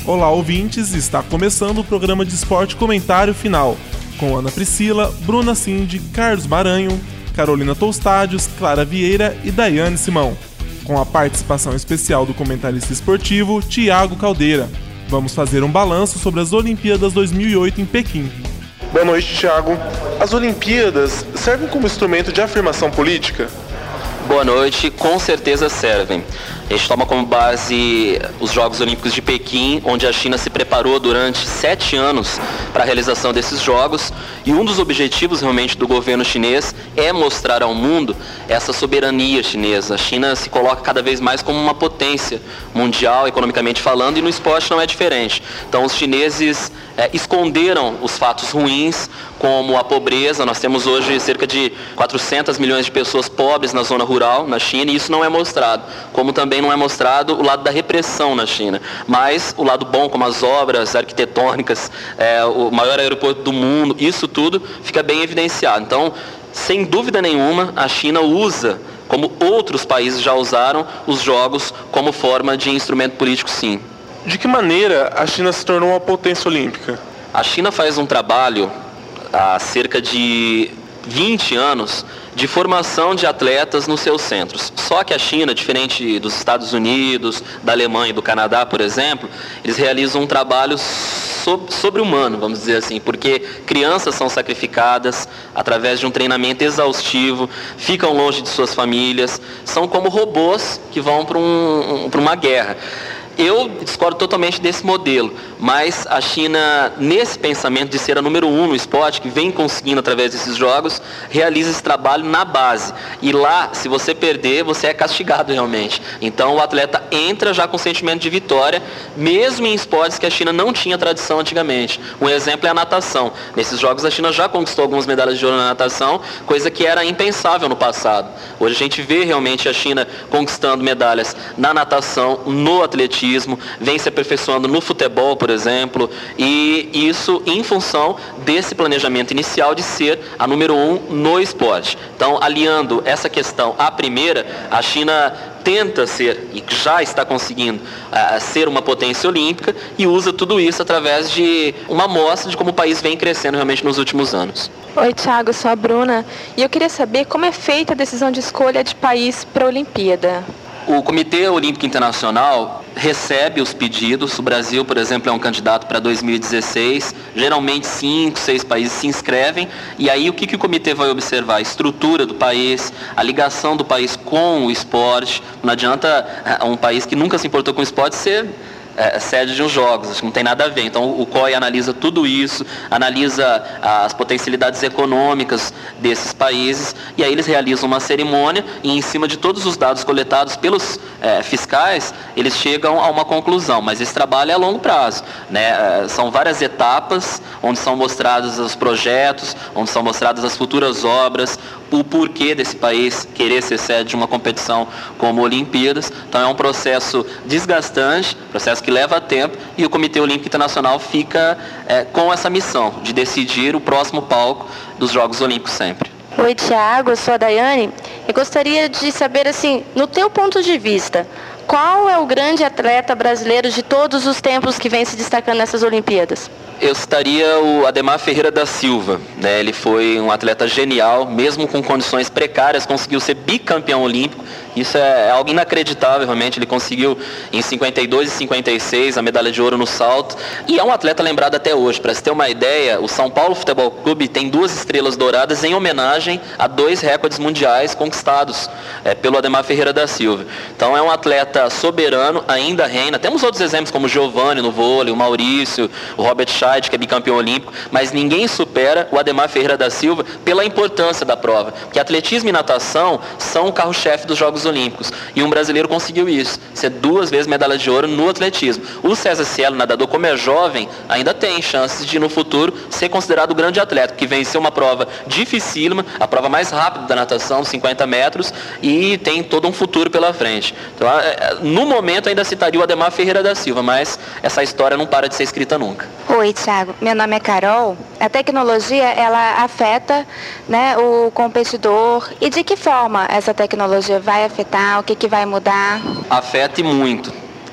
Olá, ouvintes! Está começando o programa de esporte comentário final, com Ana Priscila, Bruna Cindy, Carlos Maranhão, Carolina Toustádios, Clara Vieira e Daiane Simão, com a participação especial do comentarista esportivo Tiago Caldeira. Vamos fazer um balanço sobre as Olimpíadas 2008 em Pequim. Boa noite, Tiago. As Olimpíadas servem como instrumento de afirmação política? Boa noite, com certeza servem. A gente toma como base os Jogos Olímpicos de Pequim, onde a China se preparou durante 7 anos para a realização desses Jogos, e um dos objetivos realmente do governo chinês é mostrar ao mundo essa soberania chinesa. A China se coloca cada vez mais como uma potência mundial, economicamente falando, e no esporte não é diferente. Então os chineses esconderam os fatos ruins, como a pobreza. Nós temos hoje cerca de 400 milhões de pessoas pobres na zona rural na China, e isso não é mostrado. Como também não é mostrado o lado da repressão na China, mas o lado bom, como as obras arquitetônicas, o maior aeroporto do mundo, isso tudo fica bem evidenciado. Então, sem dúvida nenhuma, a China usa, como outros países já usaram, os jogos como forma de instrumento político, sim. De que maneira a China se tornou uma potência olímpica? A China faz um trabalho há cerca de 20 anos de formação de atletas nos seus centros. Só que a China, diferente dos Estados Unidos, da Alemanha e do Canadá, por exemplo, eles realizam um trabalho sobre-humano, vamos dizer assim, porque crianças são sacrificadas através de um treinamento exaustivo, ficam longe de suas famílias, são como robôs que vão para uma guerra. Eu discordo totalmente desse modelo, mas a China, nesse pensamento de ser a número 1 no esporte, que vem conseguindo através desses jogos, realiza esse trabalho na base. E lá, se você perder, você é castigado realmente. Então o atleta entra já com sentimento de vitória, mesmo em esportes que a China não tinha tradição antigamente. Um exemplo é a natação. Nesses jogos a China já conquistou algumas medalhas de ouro na natação, coisa que era impensável no passado. Hoje a gente vê realmente a China conquistando medalhas na natação, no atletismo, vem se aperfeiçoando no futebol, por exemplo, e isso em função desse planejamento inicial de ser a número 1 no esporte. Então, aliando essa questão à primeira, a China tenta ser, e já está conseguindo, ser uma potência olímpica, e usa tudo isso através de uma amostra de como o país vem crescendo realmente nos últimos anos. Oi, Thiago, eu sou a Bruna, e eu queria saber como é feita a decisão de escolha de país para a Olimpíada. O Comitê Olímpico Internacional recebe os pedidos. O Brasil, por exemplo, é um candidato para 2016. Geralmente 5, 6 países se inscrevem. E aí o que o comitê vai observar? A estrutura do país, a ligação do país com o esporte. Não adianta um país que nunca se importou com o esporte ser sede de uns jogos, acho que não tem nada a ver. Então o COI analisa tudo isso, analisa as potencialidades econômicas desses países, e aí eles realizam uma cerimônia, e em cima de todos os dados coletados pelos fiscais, eles chegam a uma conclusão. Mas esse trabalho é a longo prazo, né? São várias etapas onde são mostrados os projetos, onde são mostradas as futuras obras, o porquê desse país querer ser sede de uma competição como Olimpíadas. Então é um processo desgastante, processo que leva tempo, e o Comitê Olímpico Internacional fica com essa missão de decidir o próximo palco dos Jogos Olímpicos sempre. Oi, Thiago, eu sou a Daiane. Eu gostaria de saber, assim, no teu ponto de vista, qual é o grande atleta brasileiro de todos os tempos que vem se destacando nessas Olimpíadas? Eu citaria o Ademar Ferreira da Silva, né? Ele foi um atleta genial, mesmo com condições precárias, conseguiu ser bicampeão olímpico. Isso é algo inacreditável, realmente. Ele conseguiu em 52 e 56 a medalha de ouro no salto, e é um atleta lembrado até hoje. Para você ter uma ideia, o São Paulo Futebol Clube tem 2 estrelas douradas em homenagem a 2 recordes mundiais conquistados pelo Ademar Ferreira da Silva. Então é um atleta soberano, ainda reina. Temos outros exemplos como o Giovanni no vôlei, o Maurício, o Robert Scheid, que é bicampeão olímpico, mas ninguém supera o Ademar Ferreira da Silva pela importância da prova, porque atletismo e natação são o carro-chefe dos Jogos Olímpicos, e um brasileiro conseguiu isso, ser 2 vezes medalha de ouro no atletismo. O César Cielo, nadador, como é jovem, ainda tem chances de no futuro ser considerado o grande atleta, que venceu uma prova dificílima, a prova mais rápida da natação, 50 metros, e tem todo um futuro pela frente. Então, no momento ainda citaria o Ademar Ferreira da Silva, mas essa história não para de ser escrita nunca. Oi, Thiago, meu nome é Carol. A tecnologia, ela afeta, né, o competidor, e de que forma essa tecnologia vai afetar, o que vai mudar? Afeta e muito.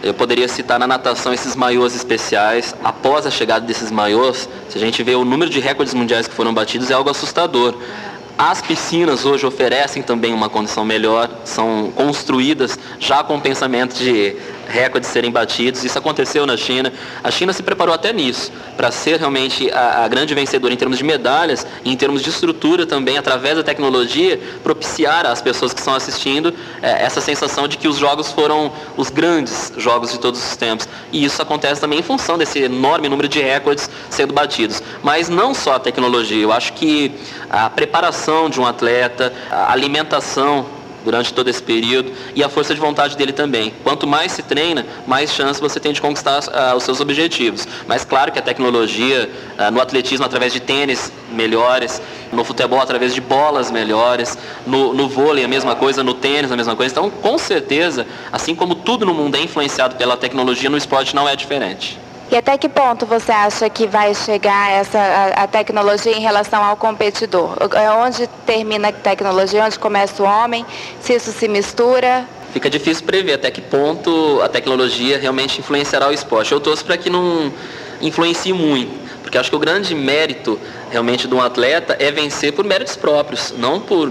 Eu poderia citar na natação esses maiôs especiais. Após a chegada desses maiôs, se a gente vê o número de recordes mundiais que foram batidos, é algo assustador. As piscinas hoje oferecem também uma condição melhor, são construídas já com o pensamento de recordes serem batidos. Isso aconteceu na China. A China se preparou até nisso, para ser realmente a grande vencedora em termos de medalhas e em termos de estrutura também, através da tecnologia, propiciar às pessoas que estão assistindo essa sensação de que os jogos foram os grandes jogos de todos os tempos. E isso acontece também em função desse enorme número de recordes sendo batidos. Mas não só a tecnologia, eu acho que a preparação de um atleta, a alimentação durante todo esse período e a força de vontade dele também. Quanto mais se treina, mais chance você tem de conquistar os seus objetivos. Mas claro que a tecnologia, no atletismo através de tênis melhores, no futebol através de bolas melhores, no vôlei a mesma coisa, no tênis a mesma coisa. Então, com certeza, assim como tudo no mundo é influenciado pela tecnologia, no esporte não é diferente. E até que ponto você acha que vai chegar a tecnologia em relação ao competidor? Onde termina a tecnologia, onde começa o homem, se isso se mistura? Fica difícil prever até que ponto a tecnologia realmente influenciará o esporte. Eu torço para que não influencie muito, porque acho que o grande mérito realmente de um atleta é vencer por méritos próprios, não por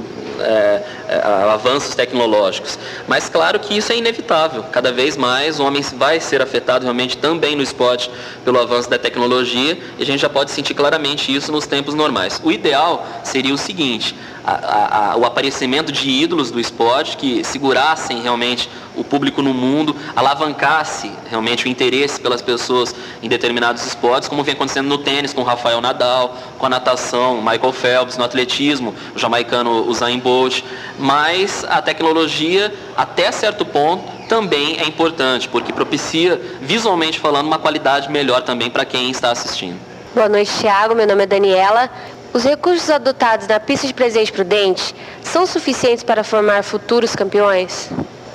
avanços tecnológicos. Mas claro que isso é inevitável. Cada vez mais o homem vai ser afetado realmente também no esporte pelo avanço da tecnologia, e a gente já pode sentir claramente isso nos tempos normais. O ideal seria o seguinte: o aparecimento de ídolos do esporte que segurassem realmente o público no mundo, alavancasse realmente o interesse pelas pessoas em determinados esportes, como vem acontecendo no tênis com o Rafael Nadal, com a natação, o Michael Phelps, no atletismo, o jamaicano Usain Bolt. Mas a tecnologia, até certo ponto, também é importante, porque propicia, visualmente falando, uma qualidade melhor também para quem está assistindo. Boa noite, Thiago. Meu nome é Daniela. Os recursos adotados na pista de Presidente Prudente são suficientes para formar futuros campeões?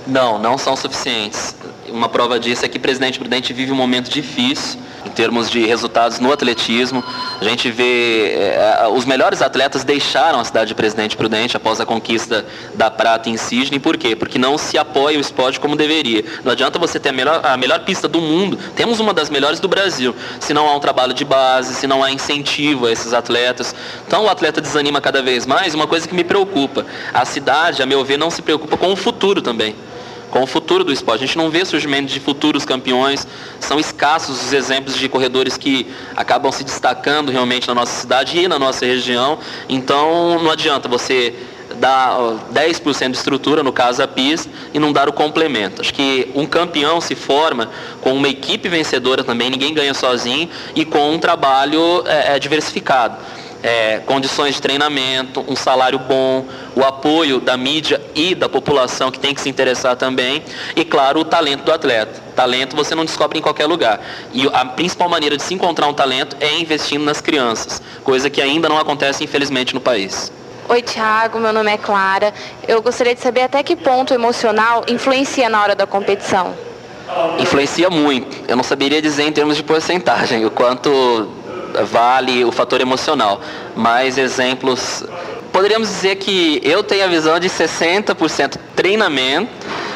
Não são suficientes. Uma prova disso é que Presidente Prudente vive um momento difícil em termos de resultados no atletismo. A gente vê os melhores atletas deixaram a cidade de Presidente Prudente após a conquista da prata em Sydney. Por quê? Porque não se apoia o esporte como deveria. Não adianta você ter a melhor pista do mundo, temos uma das melhores do Brasil, se não há um trabalho de base, se não há incentivo a esses atletas. Então o atleta desanima cada vez mais. Uma coisa que me preocupa: a cidade, a meu ver, não se preocupa com o futuro também, com o futuro do esporte. A gente não vê surgimento de futuros campeões. São escassos os exemplos de corredores que acabam se destacando realmente na nossa cidade e na nossa região. Então não adianta você dar 10% de estrutura, no caso a pista, e não dar o complemento. Acho que um campeão se forma com uma equipe vencedora também, ninguém ganha sozinho, e com um trabalho diversificado. Condições de treinamento, um salário bom, o apoio da mídia e da população, que tem que se interessar também, e claro, o talento do atleta. Talento você não descobre em qualquer lugar, e a principal maneira de se encontrar um talento é investindo nas crianças, coisa que ainda não acontece, infelizmente, no país. Oi, Thiago, meu nome é Clara. Eu gostaria de saber até que ponto o emocional influencia na hora da competição. Influencia muito. Eu não saberia dizer em termos de porcentagem o quanto vale o fator emocional, mas exemplos, poderíamos dizer que eu tenho a visão de 60% treinamento,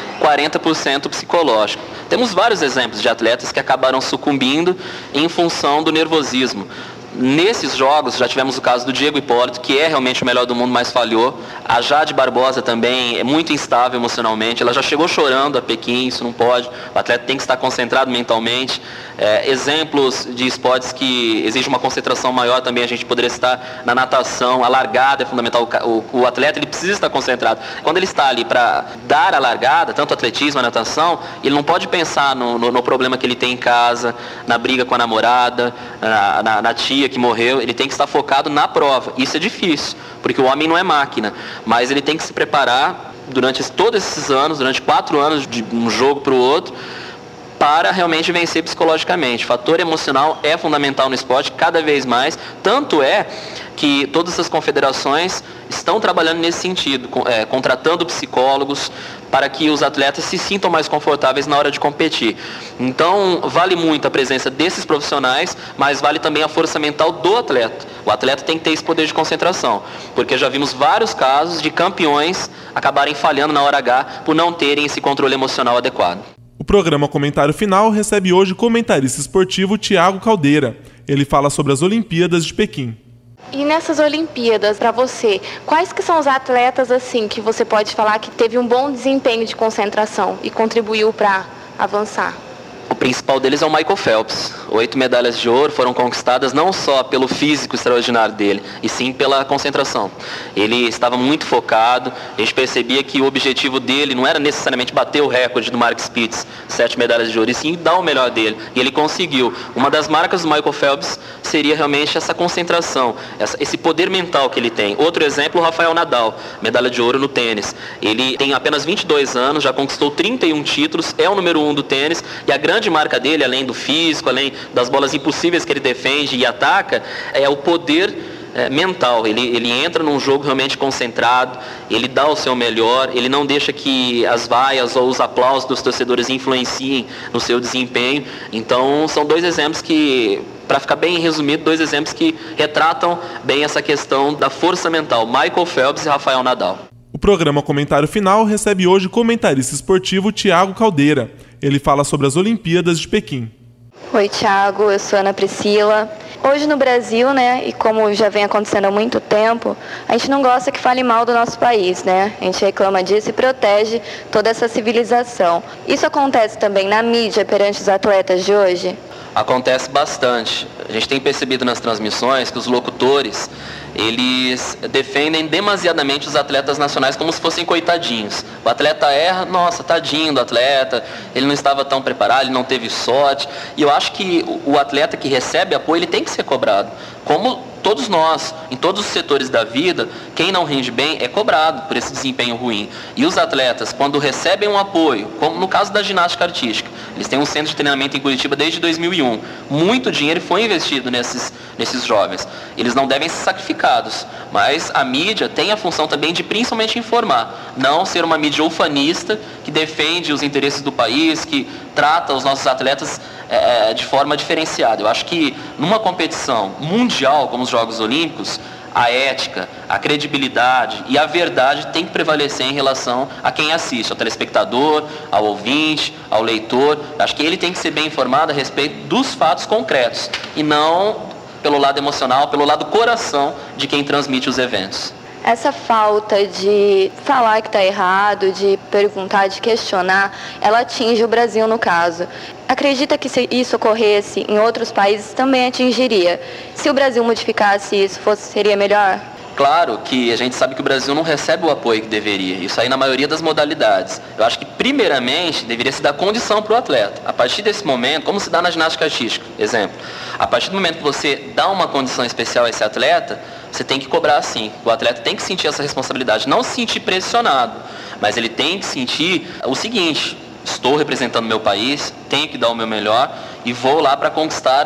40% psicológico. Temos vários exemplos de atletas que acabaram sucumbindo em função do nervosismo. Nesses jogos já tivemos o caso do Diego Hipólito, que é realmente o melhor do mundo, mas falhou. A Jade Barbosa também é muito instável emocionalmente. Ela já chegou chorando a Pequim, isso não pode. O atleta tem que estar concentrado mentalmente. Exemplos de esportes que exigem uma concentração maior também a gente poderia citar na natação. A largada é fundamental. O atleta ele precisa estar concentrado. Quando ele está ali para dar a largada, tanto o atletismo, a natação, ele não pode pensar no problema que ele tem em casa, na briga com a namorada, na tia que morreu. Ele tem que estar focado na prova. Isso é difícil, porque o homem não é máquina, mas ele tem que se preparar durante todos esses anos, durante 4 anos de um jogo para o outro, para realmente vencer psicologicamente. O fator emocional é fundamental no esporte cada vez mais, tanto é que todas as confederações estão trabalhando nesse sentido, contratando psicólogos para que os atletas se sintam mais confortáveis na hora de competir. Então, vale muito a presença desses profissionais, mas vale também a força mental do atleta. O atleta tem que ter esse poder de concentração, porque já vimos vários casos de campeões acabarem falhando na hora H por não terem esse controle emocional adequado. O programa Comentário Final recebe hoje o comentarista esportivo Thiago Caldeira. Ele fala sobre as Olimpíadas de Pequim. E nessas Olimpíadas, para você, quais que são os atletas assim que você pode falar que teve um bom desempenho de concentração e contribuiu para avançar? O principal deles é o Michael Phelps. 8 medalhas de ouro foram conquistadas não só pelo físico extraordinário dele, e sim pela concentração. Ele estava muito focado, a gente percebia que o objetivo dele não era necessariamente bater o recorde do Mark Spitz, 7 medalhas de ouro, e sim dar o melhor dele. E ele conseguiu. Uma das marcas do Michael Phelps seria realmente essa concentração, esse poder mental que ele tem. Outro exemplo, o Rafael Nadal, medalha de ouro no tênis. Ele tem apenas 22 anos, já conquistou 31 títulos, é o número 1 do tênis, e a grande marca dele, além do físico, além das bolas impossíveis que ele defende e ataca, é o poder mental. Ele entra num jogo realmente concentrado, ele dá o seu melhor, ele não deixa que as vaias ou os aplausos dos torcedores influenciem no seu desempenho. Então são dois exemplos que, para ficar bem resumido, dois exemplos que retratam bem essa questão da força mental, Michael Phelps e Rafael Nadal. O programa Comentário Final recebe hoje o comentarista esportivo Thiago Caldeira. Ele fala sobre as Olimpíadas de Pequim. Oi, Thiago, eu sou Ana Priscila. Hoje no Brasil, né, e como já vem acontecendo há muito tempo, a gente não gosta que fale mal do nosso país, né? A gente reclama disso e protege toda essa civilização. Isso acontece também na mídia perante os atletas de hoje? Acontece bastante. A gente tem percebido nas transmissões que os locutores, eles defendem demasiadamente os atletas nacionais como se fossem coitadinhos. O atleta erra, nossa, tadinho do atleta, ele não estava tão preparado, ele não teve sorte. E eu acho que o atleta que recebe apoio, ele tem que ser cobrado. Como todos nós, em todos os setores da vida, quem não rende bem é cobrado por esse desempenho ruim. E os atletas, quando recebem um apoio, como no caso da ginástica artística, eles têm um centro de treinamento em Curitiba desde 2001. Muito dinheiro foi investido nesses jovens. Eles não devem ser sacrificados, mas a mídia tem a função também de principalmente informar, não ser uma mídia ufanista que defende os interesses do país, que trata os nossos atletas de forma diferenciada. Eu acho que numa competição mundial como os Jogos Olímpicos, a ética, a credibilidade e a verdade tem que prevalecer em relação a quem assiste, ao telespectador, ao ouvinte, ao leitor. Eu acho que ele tem que ser bem informado a respeito dos fatos concretos e não pelo lado emocional, pelo lado coração de quem transmite os eventos. Essa falta de falar que está errado, de perguntar, de questionar, ela atinge o Brasil no caso. Acredita que se isso ocorresse em outros países também atingiria? Se o Brasil modificasse isso, seria melhor? Claro que a gente sabe que o Brasil não recebe o apoio que deveria, isso aí na maioria das modalidades. Eu acho que primeiramente deveria se dar condição para o atleta. A partir desse momento, como se dá na ginástica artística, exemplo, a partir do momento que você dá uma condição especial a esse atleta, você tem que cobrar sim. O atleta tem que sentir essa responsabilidade, não se sentir pressionado, mas ele tem que sentir o seguinte: estou representando meu país, tenho que dar o meu melhor e vou lá para conquistar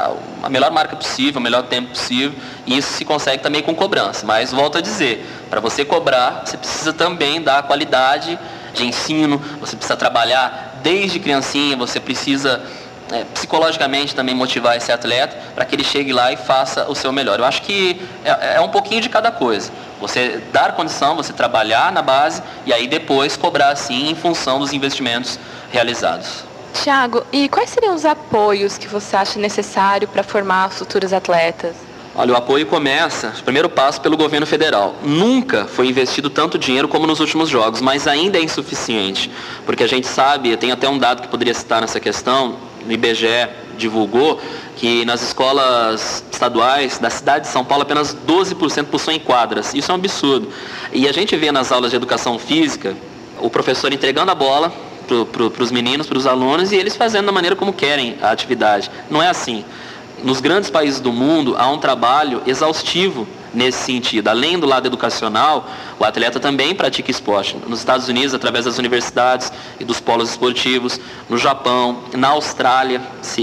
a melhor marca possível, o melhor tempo possível, e isso se consegue também com cobrança. Mas volto a dizer, para você cobrar, você precisa também dar qualidade de ensino, você precisa trabalhar desde criancinha, você precisa psicologicamente também motivar esse atleta para que ele chegue lá e faça o seu melhor. Eu acho que é um pouquinho de cada coisa. Você dar condição, você trabalhar na base e aí depois cobrar assim em função dos investimentos realizados. Thiago, e quais seriam os apoios que você acha necessário para formar futuros atletas? Olha, o apoio começa, o primeiro passo, pelo governo federal. Nunca foi investido tanto dinheiro como nos últimos jogos, mas ainda é insuficiente, porque a gente sabe, tem até um dado que poderia citar nessa questão, o IBGE divulgou que nas escolas estaduais da cidade de São Paulo apenas 12% possuem quadras. Isso é um absurdo. E a gente vê nas aulas de educação física o professor entregando a bola para os meninos, para os alunos, e eles fazendo da maneira como querem a atividade. Não é assim. Nos grandes países do mundo há um trabalho exaustivo nesse sentido. Além do lado educacional, o atleta também pratica esporte. Nos Estados Unidos, através das universidades e dos polos esportivos, no Japão, na Austrália,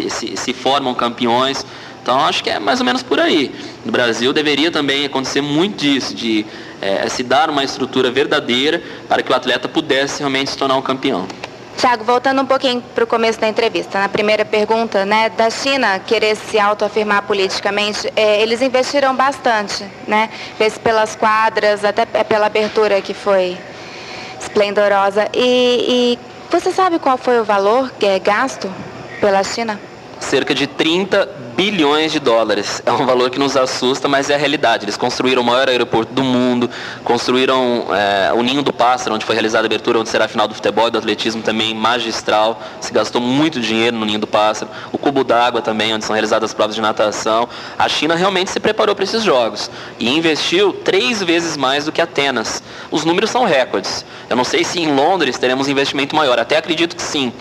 se formam campeões. Então, acho que é mais ou menos por aí. No Brasil, deveria também acontecer muito disso, de se dar uma estrutura verdadeira para que o atleta pudesse realmente se tornar um campeão. Thiago, voltando um pouquinho para o começo da entrevista, na primeira pergunta, né, da China querer se autoafirmar politicamente, eles investiram bastante, né, fez pelas quadras, até pela abertura que foi esplendorosa. E Você sabe qual foi o valor que é gasto pela China? Cerca de 30 bilhões de dólares. É um valor que nos assusta, mas é a realidade. Eles construíram o maior aeroporto do mundo, construíram o Ninho do Pássaro, onde foi realizada a abertura, onde será a final do futebol e do atletismo, também magistral. Se gastou muito dinheiro no Ninho do Pássaro. O Cubo d'Água também, onde são realizadas as provas de natação. A China realmente se preparou para esses jogos e investiu 3 vezes mais do que Atenas. Os números são recordes. Eu não sei se em Londres teremos um investimento maior, até acredito que sim,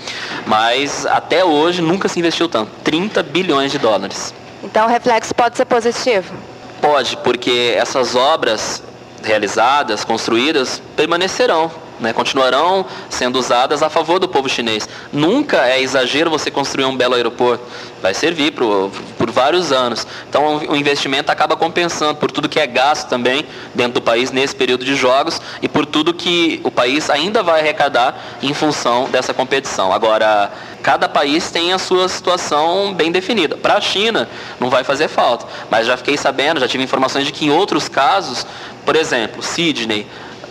mas até hoje nunca se investiu tanto. 30 bilhões de dólares. Então o reflexo pode ser positivo? Pode, porque essas obras realizadas, construídas, permanecerão, né? Continuarão sendo usadas a favor do povo chinês. Nunca é exagero você construir um belo aeroporto. Vai servir por vários anos. Então o investimento acaba compensando por tudo que é gasto também dentro do país nesse período de jogos e por tudo que o país ainda vai arrecadar em função dessa competição. Agora, cada país tem a sua situação bem definida. Para a China não vai fazer falta, mas já fiquei sabendo, já tive informações de que em outros casos, por exemplo, Sydney,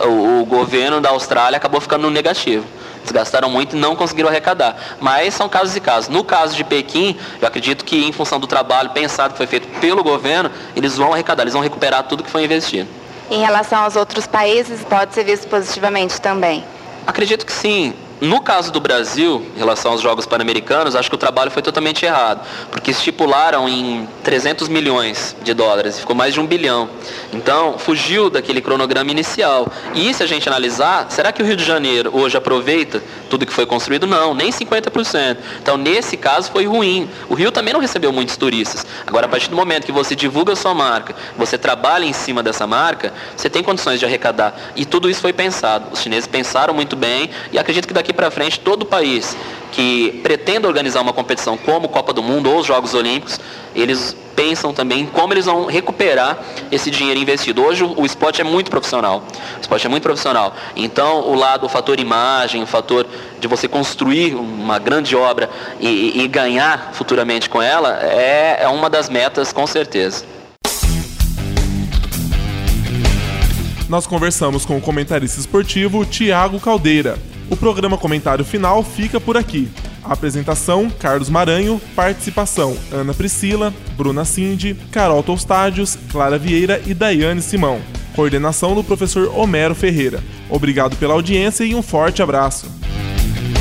o governo da Austrália acabou ficando no negativo. Eles gastaram muito e não conseguiram arrecadar. Mas são casos e casos. No caso de Pequim, eu acredito que em função do trabalho pensado que foi feito pelo governo, eles vão arrecadar, eles vão recuperar tudo que foi investido. Em relação aos outros países, pode ser visto positivamente também? Acredito que sim. No caso do Brasil, em relação aos Jogos Pan-Americanos, acho que o trabalho foi totalmente errado, porque estipularam em 300 milhões de dólares, ficou mais de 1 bilhão. Então, fugiu daquele cronograma inicial. E se a gente analisar, será que o Rio de Janeiro hoje aproveita tudo que foi construído? Não, nem 50%. Então, nesse caso, foi ruim. O Rio também não recebeu muitos turistas. Agora, a partir do momento que você divulga a sua marca, você trabalha em cima dessa marca, você tem condições de arrecadar. E tudo isso foi pensado. Os chineses pensaram muito bem e acredito que daqui para frente todo o país que pretenda organizar uma competição como Copa do Mundo ou os Jogos Olímpicos, eles pensam também em como eles vão recuperar esse dinheiro investido. Hoje o esporte é muito profissional. O esporte é muito profissional. Então o fator imagem, o fator de você construir uma grande obra e ganhar futuramente com ela é uma das metas com certeza. Nós conversamos com o comentarista esportivo Thiago Caldeira. O programa Comentário Final fica por aqui. A apresentação, Carlos Maranho. Participação, Ana Priscila, Bruna Cindy, Carol Toustádios, Clara Vieira e Daiane Simão. Coordenação do professor Homero Ferreira. Obrigado pela audiência e um forte abraço.